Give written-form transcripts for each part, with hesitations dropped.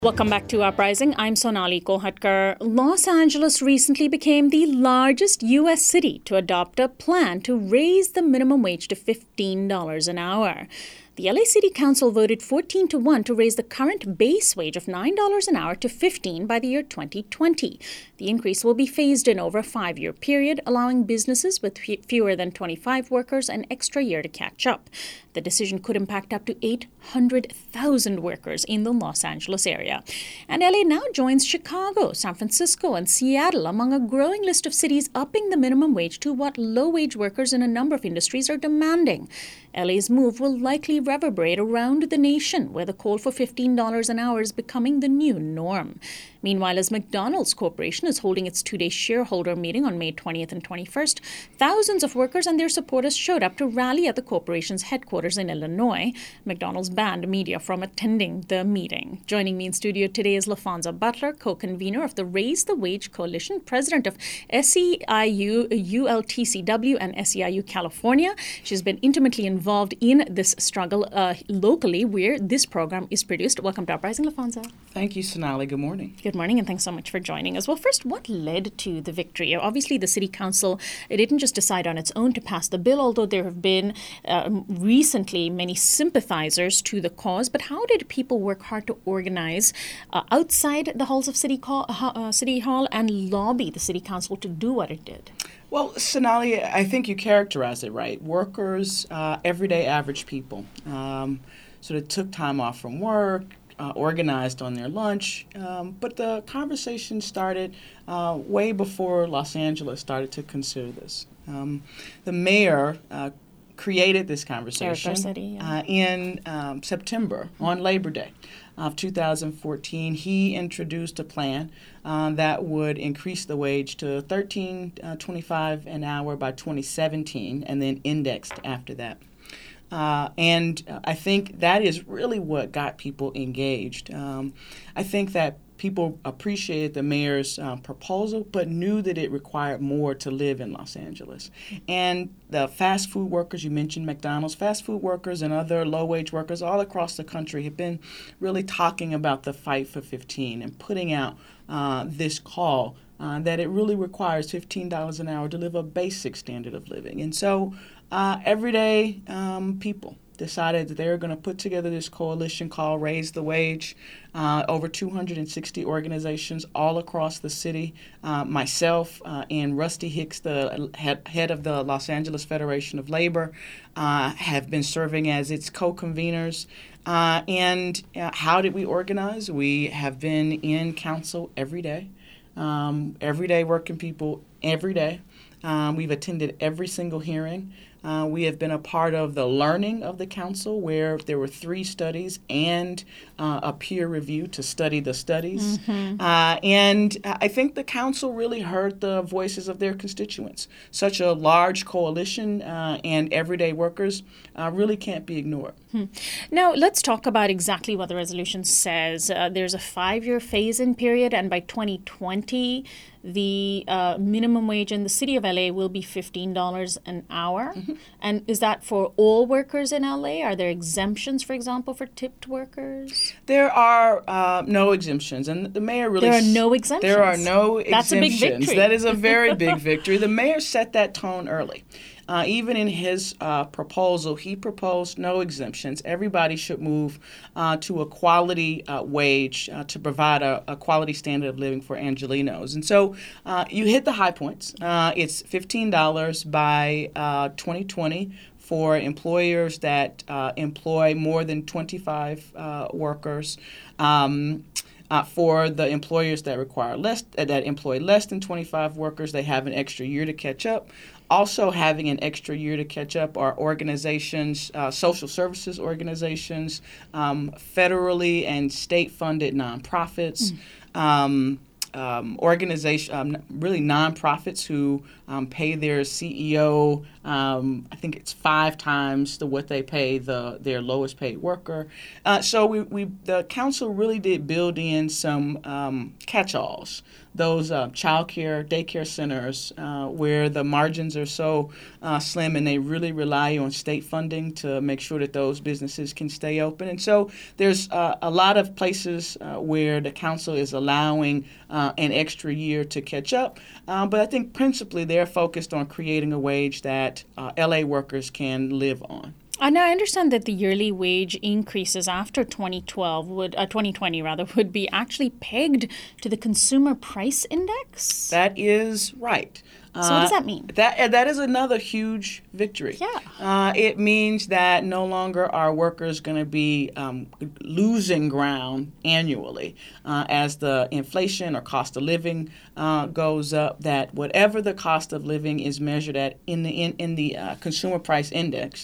Welcome back to Uprising. I'm Sonali Kohatkar. Los Angeles recently became the largest U.S. city to adopt a plan to raise the minimum wage to $15 an hour. The LA City Council voted 14-1 to raise the current base wage of $9 an hour to $15 by the year 2020. The increase will be phased in over a 5-year period, allowing businesses with fewer than 25 workers an extra year to catch up. The decision could impact up to 800,000 workers in the Los Angeles area. And LA now joins Chicago, San Francisco, and Seattle among a growing list of cities upping the minimum wage to what low-wage workers in a number of industries are demanding. LA's move will likely reverberate around the nation, where the call for $15 an hour is becoming the new norm. Meanwhile, as McDonald's Corporation is holding its 2-day shareholder meeting on May 20th and 21st, thousands of workers and their supporters showed up to rally at the corporation's headquarters in Illinois. McDonald's banned media from attending the meeting. Joining me in studio today is LaFonza Butler, co-convener of the Raise the Wage Coalition, president of SEIU ULTCW and SEIU California. She's been intimately involved in this struggle locally, where this program is produced. Welcome to Uprising, LaFonza. Thank you, Sonali. Good morning. Good morning, and thanks so much for joining us. Well, first, what led to the victory? Obviously, the City Council, it didn't just decide on its own to pass the bill, although there have been recently many sympathizers to the cause. But how did people work hard to organize outside the halls of City Hall and lobby the City Council to do what it did? Well, Sonali, I think you characterized it right. Workers, everyday average people. So they took time off from work, organized on their lunch, but the conversation started way before Los Angeles started to consider this. The mayor created this conversation in September, on Labor Day of 2014. He introduced a plan that would increase the wage to $13.25 an hour by 2017 and then indexed after that. And I think that is really what got people engaged. I think that people appreciated the mayor's proposal, but knew that it required more to live in Los Angeles. And the fast food workers, you mentioned McDonald's, fast food workers and other low-wage workers all across the country have been really talking about the fight for 15 and putting out this call that it really requires $15 an hour to live a basic standard of living. And so everyday people decided that they were going to put together this coalition called Raise the Wage. Over 260 organizations all across the city. Myself and Rusty Hicks, the head of the Los Angeles Federation of Labor, have been serving as its co-conveners. And how did we organize? We have been in council every day. Everyday working people, every day. We've attended every single hearing. We have been a part of the learning of the council, where there were 3 studies and a peer review to study the studies. And I think the council really heard the voices of their constituents. Such a large coalition and everyday workers really can't be ignored. Now, let's talk about exactly what the resolution says. There's a 5-year phase-in period, and by 2020, the minimum wage in the city of LA will be $15 an hour. And is that for all workers in LA? Are there exemptions, for example, for tipped workers? There are no exemptions, and the mayor really... There are no exemptions? There are no exemptions. That's a big victory. That is a very big victory. The mayor set that tone early. Even in his proposal, he proposed no exemptions. Everybody should move to a quality wage to provide a quality standard of living for Angelenos. And so you hit the high points. It's $15 by 2020 for employers that employ more than 25 workers. For the employers that employ less than 25 workers, they have an extra year to catch up. Also having an extra year to catch up are organizations, social services organizations, federally and state-funded nonprofits, really nonprofits who pay their CEO, I think it's 5 times what they pay their lowest paid worker. So the council really did build in some catch-alls those childcare, daycare centers where the margins are so slim and they really rely on state funding to make sure that those businesses can stay open. And so there's a lot of places where the council is allowing an extra year to catch up. But I think principally they're focused on creating a wage that LA workers can live on. And I understand that the yearly wage increases after 2020 would be actually pegged to the consumer price index. That is right. So what does that mean? That is another huge victory. Yeah. It means that no longer are workers going to be losing ground annually as the inflation or cost of living goes up. That whatever the cost of living is measured at in the consumer price index,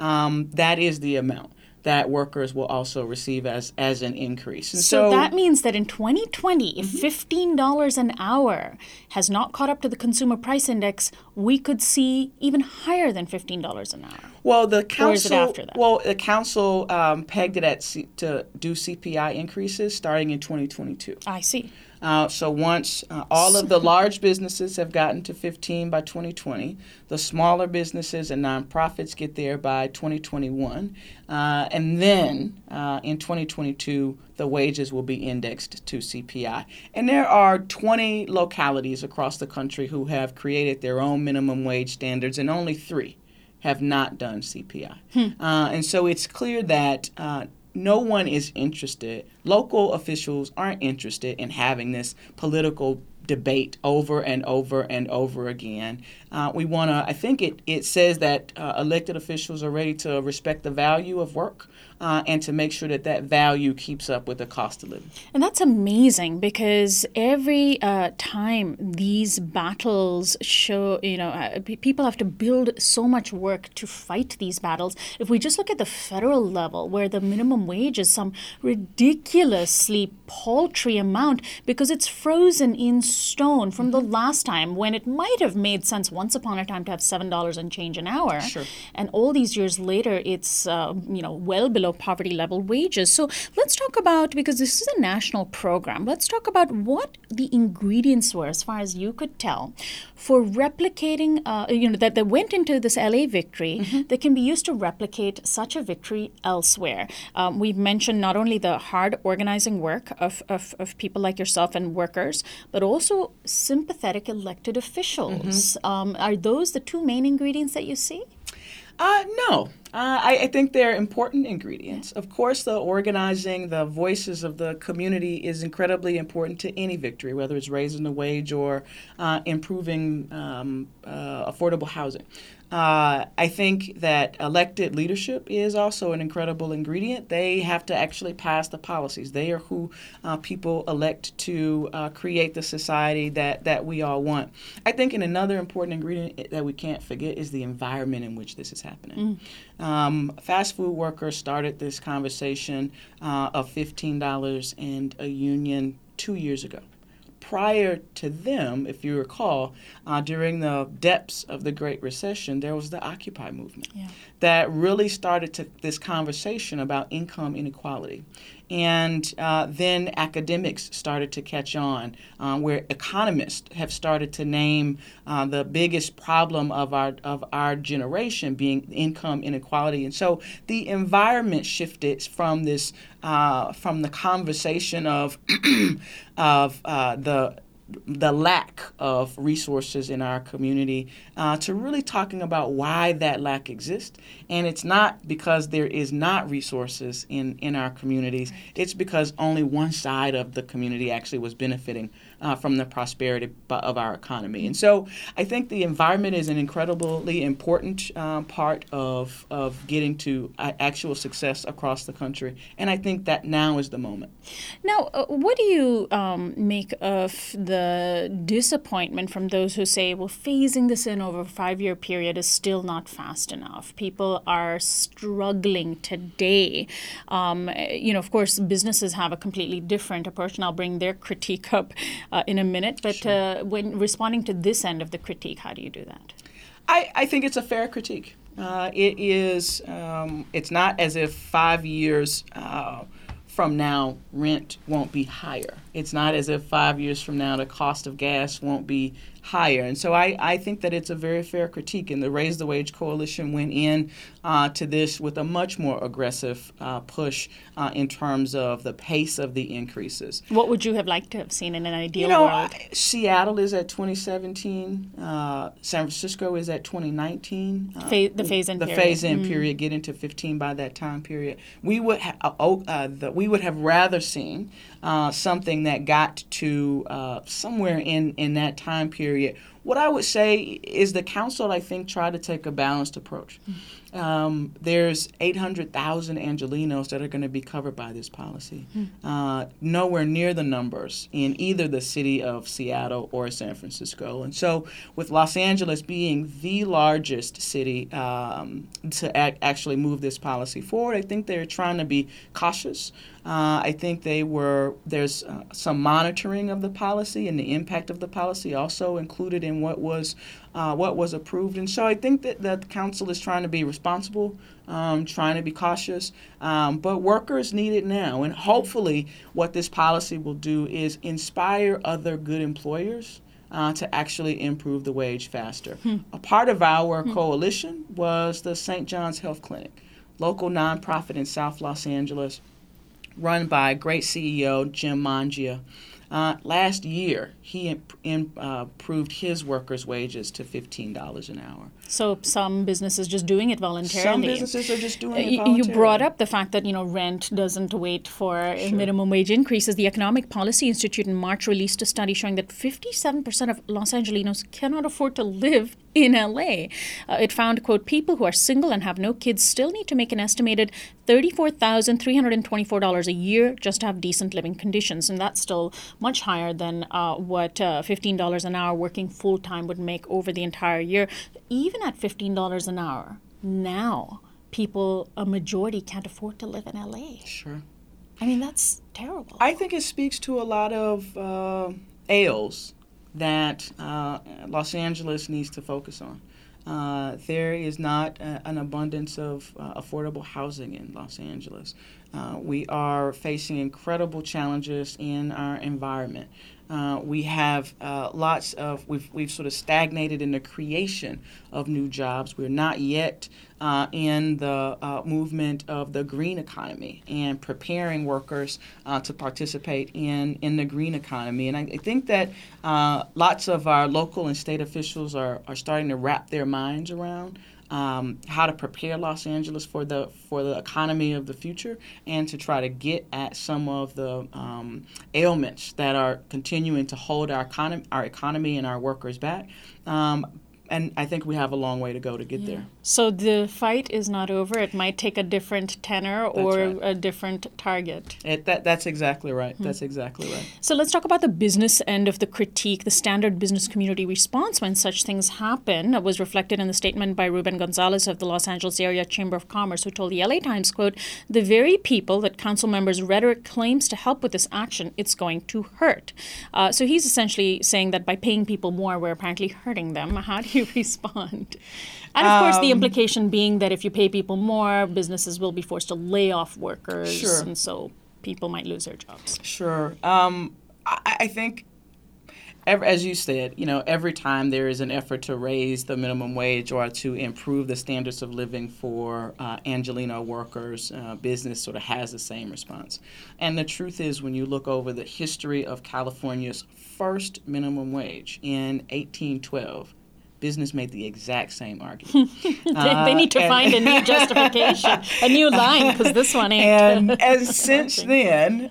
that is the amount that workers will also receive as an increase. And so that means that in 2020, if $15 an hour has not caught up to the consumer price index, we could see even higher than $15 an hour. Well, the council, or is it after that? Well, the council pegged it to do CPI increases starting in 2022. I see. So once all of the large businesses have gotten to 15 by 2020, the smaller businesses and nonprofits get there by 2021. And then in 2022, the wages will be indexed to CPI. And there are 20 localities across the country who have created their own minimum wage standards, and only 3 have not done CPI. And so it's clear that no one is interested. Local officials aren't interested in having this political debate over and over and over again. We want to, I think it says that elected officials are ready to respect the value of work and to make sure that value keeps up with the cost of living. And that's amazing because every time these battles show, people have to build so much work to fight these battles. If we just look at the federal level where the minimum wage is some ridiculously paltry amount because it's frozen in stone from the last time when it might have made sense once upon a time to have $7 and change an hour. Sure. And all these years later, it's well below poverty level wages. So let's talk about, because this is a national program, let's talk about what the ingredients were, as far as you could tell, for replicating, that went into this LA victory that can be used to replicate such a victory elsewhere. We've mentioned not only the hard organizing work of people like yourself and workers, but also sympathetic elected officials. Are those the 2 main ingredients that you see? No. I think they're important ingredients. Of course, the organizing, the voices of the community is incredibly important to any victory, whether it's raising the wage or improving affordable housing. I think that elected leadership is also an incredible ingredient. They have to actually pass the policies. They are who people elect to create the society that we all want. I think another important ingredient that we can't forget is the environment in which this is happening. Fast food workers started this conversation of $15 and a union 2 years ago. Prior to them, if you recall, during the depths of the Great Recession, there was the Occupy movement that really started this conversation about income inequality. And then academics started to catch on, where economists have started to name the biggest problem of our generation being income inequality. And so the environment shifted from this from the conversation of the lack of resources in our community to really talking about why that lack exists. And it's not because there is not resources in our communities. It's because only one side of the community actually was benefiting from the prosperity of our economy. And so I think the environment is an incredibly important part of getting to actual success across the country. And I think that now is the moment. Now, what do you make of the disappointment from those who say, well, phasing this in over a 5-year period is still not fast enough? People are struggling today. Of course, businesses have a completely different approach, and I'll bring their critique up in a minute. But Sure. When responding to this end of the critique, how do you do that? I think it's a fair critique. It is. It's not as if 5 years from now rent won't be higher. It's not as if 5 years from now the cost of gas won't be higher. And so I think that it's a very fair critique. And the Raise the Wage Coalition went in to this with a much more aggressive push in terms of the pace of the increases. What would you have liked to have seen in an ideal world? Seattle is at 2017. San Francisco is at 2019. The phase-in period. The phase-in period, get into 15 by that time period. We would have rather seen something that got to somewhere in that time period. What I would say is the council, I think, tried to take a balanced approach. There's 800,000 Angelenos that are going to be covered by this policy. Nowhere near the numbers in either the city of Seattle or San Francisco. And so with Los Angeles being the largest city to actually move this policy forward, I think they're trying to be cautious. I think there's some monitoring of the policy and the impact of the policy also included in what was approved. And so I think that the council is trying to be responsible, trying to be cautious, but workers need it now. And hopefully what this policy will do is inspire other good employers to actually improve the wage faster. A part of our coalition was the St. John's Health Clinic, local nonprofit in South Los Angeles, run by a great CEO, Jim Mangia. Last year, he improved his workers' wages to $15 an hour. So some businesses just doing it voluntarily. Some businesses are just doing it voluntarily. You brought up the fact that, rent doesn't wait for minimum wage increases. The Economic Policy Institute in March released a study showing that 57% of Los Angelenos cannot afford to live in LA. It found, quote, people who are single and have no kids still need to make an estimated $34,324 a year just to have decent living conditions. And that's still much higher than what $15 an hour working full-time would make over the entire year. Even at $15 an hour, now a majority can't afford to live in LA. Sure. I mean, that's terrible. I think it speaks to a lot of ails that Los Angeles needs to focus on. There is not an abundance of affordable housing in Los Angeles. We are facing incredible challenges in our environment. We have we've sort of stagnated in the creation of new jobs. We're not yet in the movement of the green economy and preparing workers to participate in the green economy. And I think that lots of our local and state officials are starting to wrap their minds around how to prepare Los Angeles for the economy of the future and to try to get at some of the ailments that are continuing to hold our economy and our workers back. And I think we have a long way to go to get there. So the fight is not over. It might take a different tenor or a different target. That's exactly right. That's exactly right. So let's talk about the business end of the critique. The standard business community response when such things happen was reflected in the statement by Ruben Gonzalez of the Los Angeles Area Chamber of Commerce, who told the LA Times, quote, the very people that council members' rhetoric claims to help with this action, it's going to hurt. So he's essentially saying that by paying people more, we're apparently hurting them. How do you respond? And of course, the implication being that if you pay people more, businesses will be forced to lay off workers. Sure. And so people might lose their jobs. Sure. I think, as you said, every time there is an effort to raise the minimum wage or to improve the standards of living for Angeleno workers, business sort of has the same response. And the truth is, when you look over the history of California's first minimum wage in 1812, business made the exact same argument. They need to find a new justification, a new line, because this one ain't. And since then,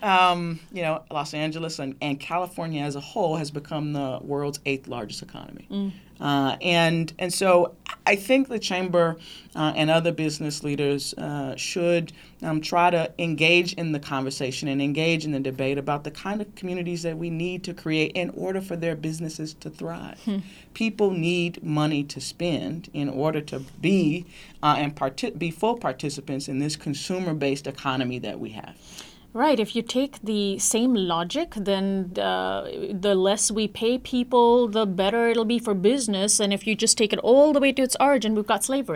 Los Angeles and California as a whole has become the world's 8th largest economy. And so I think the chamber and other business leaders should try to engage in the conversation and engage in the debate about the kind of communities that we need to create in order for their businesses to thrive. People need money to spend in order to be be full participants in this consumer-based economy that we have. Right. If you take the same logic, then the less we pay people, the better it'll be for business. And if you just take it all the way to its origin, we've got slavery.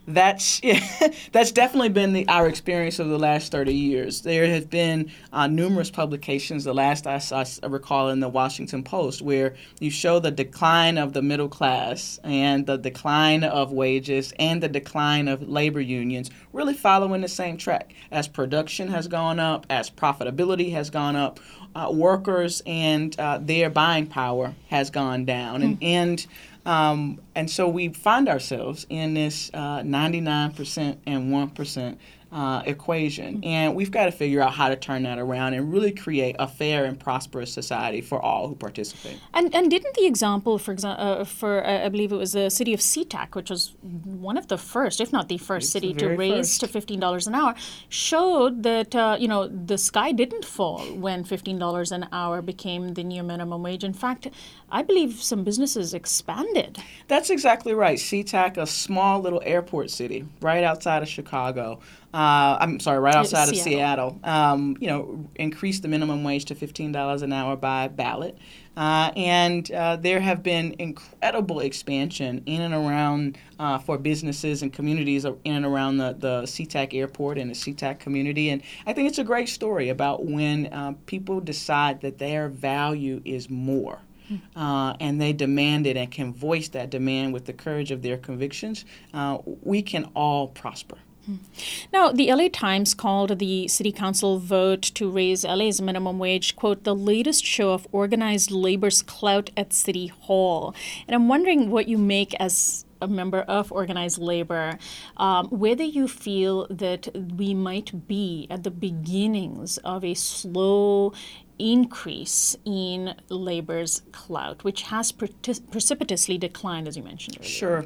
That's that's definitely been our experience of the last 30 years. There have been numerous publications, the last I recall in the Washington Post, where you show the decline of the middle class and the decline of wages and the decline of labor unions, really following the same track. As production has gone up, as profitability has gone up, workers and their buying power has gone down. And so we find ourselves in this 99% and 1% equation. And we've got to figure out how to turn that around and really create a fair and prosperous society for all who participate. And didn't the example, for example, I believe it was the city of SeaTac, which was one of the first, if not the first city to raise to $15 an hour, showed that, the sky didn't fall when $15 an hour became the new minimum wage. In fact, I believe some businesses expanded. That's exactly right. SeaTac, a small little airport city right outside of Chicago, right outside of Seattle, increased the minimum wage to $15 an hour by ballot. And there have been incredible expansion in and around for businesses and communities in and around the SeaTac airport and the SeaTac community. And I think it's a great story about when people decide that their value is more. And they demand it and can voice that demand with the courage of their convictions, we can all prosper. Now, the LA Times called the city council vote to raise LA's minimum wage, quote, the latest show of organized labor's clout at City Hall. And I'm wondering what you make as a member of organized labor, whether you feel that we might be at the beginnings of a slow increase in labor's clout, which has precipitously declined, as you mentioned earlier. Sure.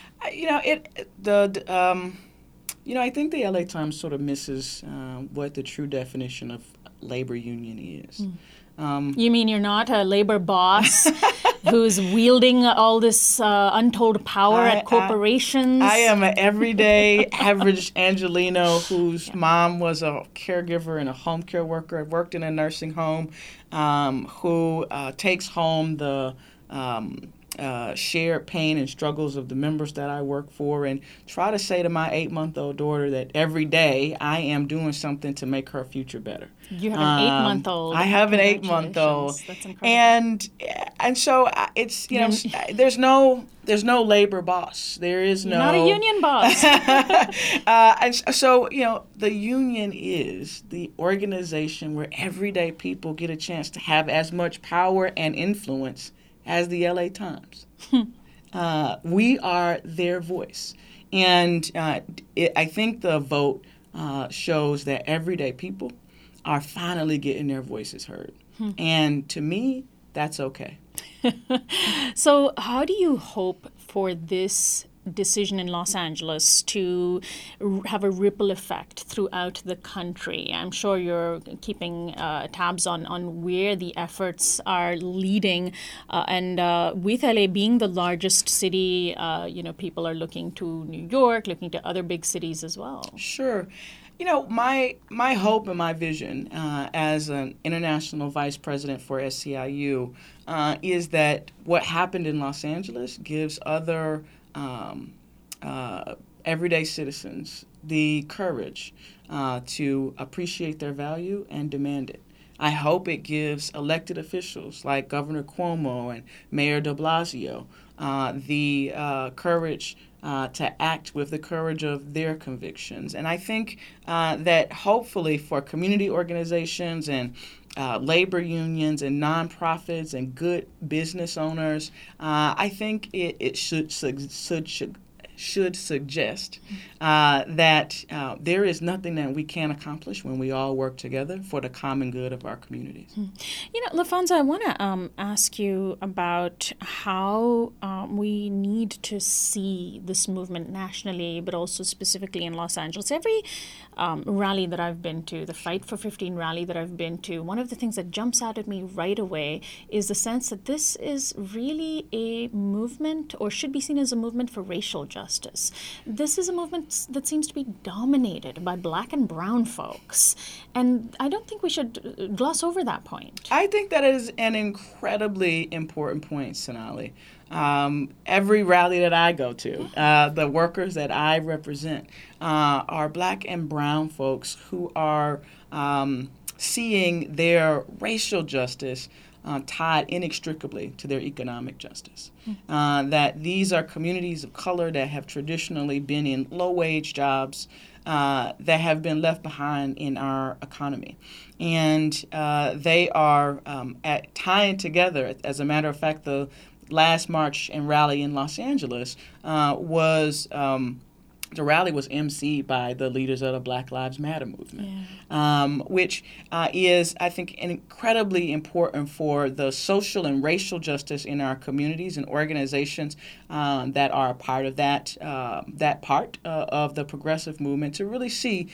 I think the LA Times sort of misses what the true definition of labor union is. You mean you're not a labor boss who's wielding all this untold power at corporations? I am an everyday average Angelino whose mom was a caregiver and a home care worker, worked in a nursing home, who takes home the shared pain and struggles of the members that I work for, and try to say to my 8-month-old daughter that every day I am doing something to make her future better. You have an 8-month-old. I have an 8-month-old. That's incredible. And so it's there's no labor boss. There is no. You're not a union boss. And so the union is the organization where everyday people get a chance to have as much power and influence as the LA Times. We are their voice. And I think the vote shows that everyday people are finally getting their voices heard. And to me, that's okay. So how do you hope for this decision in Los Angeles to have a ripple effect throughout the country? I'm sure you're keeping tabs on where the efforts are leading, and with LA being the largest city, people are looking to New York, looking to other big cities as well. Sure. My hope and my vision as an international vice president for SEIU is that what happened in Los Angeles gives other everyday citizens the courage to appreciate their value and demand it. I hope it gives elected officials like Governor Cuomo and Mayor de Blasio the courage to act with the courage of their convictions. And I think that hopefully for community organizations and labor unions and nonprofits and good business owners, I think it should suggest that there is nothing that we can't accomplish when we all work together for the common good of our communities. LaFonza, I want to ask you about how we need to see this movement nationally, but also specifically in Los Angeles. Every rally that I've been to, the Fight for 15 rally that I've been to, one of the things that jumps out at me right away is the sense that this is really a movement, or should be seen as a movement for racial justice. This is a movement that seems to be dominated by Black and brown folks, and I don't think we should gloss over that point. I think that is an incredibly important point, Sonali. every rally that I go to, the workers that I represent are black and brown folks who are seeing their racial justice tied inextricably to their economic justice. That these are communities of color that have traditionally been in low-wage jobs that have been left behind in our economy. And they are tying together. As a matter of fact, the last march and rally in Los Angeles was the rally was emceed by the leaders of the Black Lives Matter movement, which is, I think, incredibly important for the social and racial justice in our communities and organizations that are a part of that part of the progressive movement to really see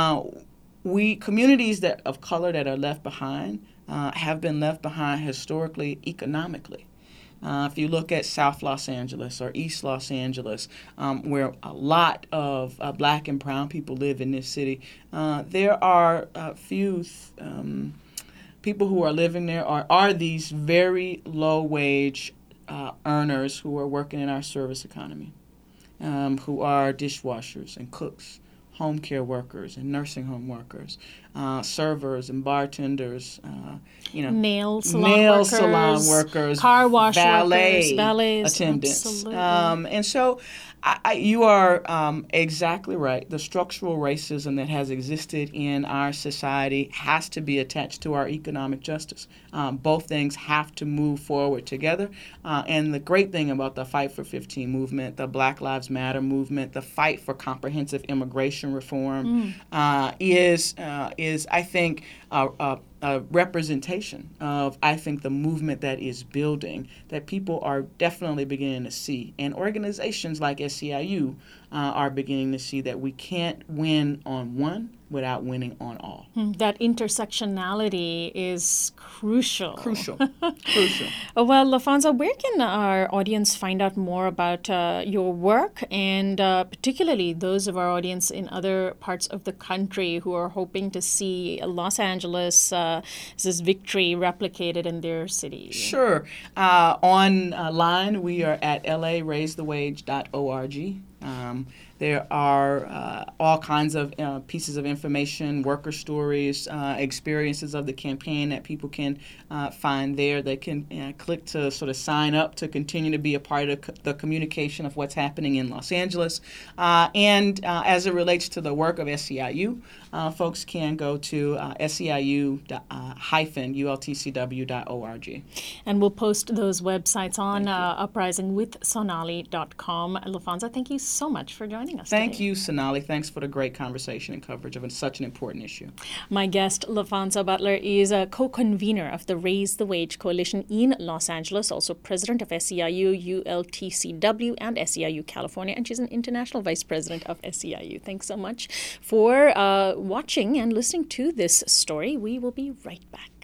communities of color that are left behind have been left behind historically, economically. If you look at South Los Angeles or East Los Angeles, where a lot of black and brown people live in this city, there are a few people who are living there are these very low-wage earners who are working in our service economy, who are dishwashers and cooks, home care workers and nursing home workers, servers and bartenders, nail salon workers, car wash valets, attendants. Absolutely. And so you are exactly right. The structural racism that has existed in our society has to be attached to our economic justice. Both things have to move forward together. And the great thing about the Fight for 15 movement, the Black Lives Matter movement, the fight for comprehensive immigration reform is I think, a representation of, I think, the movement that is building, that people are definitely beginning to see. And organizations like SEIU are beginning to see that we can't win on one without winning on all. That intersectionality is crucial. Crucial. Well, LaFonza, where can our audience find out more about your work, and particularly those of our audience in other parts of the country who are hoping to see Los Angeles' this victory replicated in their city? Sure. Online, we are at laraisethewage.org. There are all kinds of pieces of information, worker stories, experiences of the campaign that people can find there. They can click to sort of sign up to continue to be a part of the communication of what's happening in Los Angeles. And as it relates to the work of SEIU, folks can go to SEIU-ULTCW.org. And we'll post those websites on uprisingwithsonali.com. LaFonza, thank you so much for joining us Thank today. you, Sonali. Thanks for the great conversation and coverage of such an important issue. My guest, LaFonza Butler, is a co-convener of the Raise the Wage Coalition in Los Angeles, also president of SEIU, ULTCW, and SEIU California, and she's an international vice president of SEIU. Thanks so much for watching and listening to this story. We will be right back.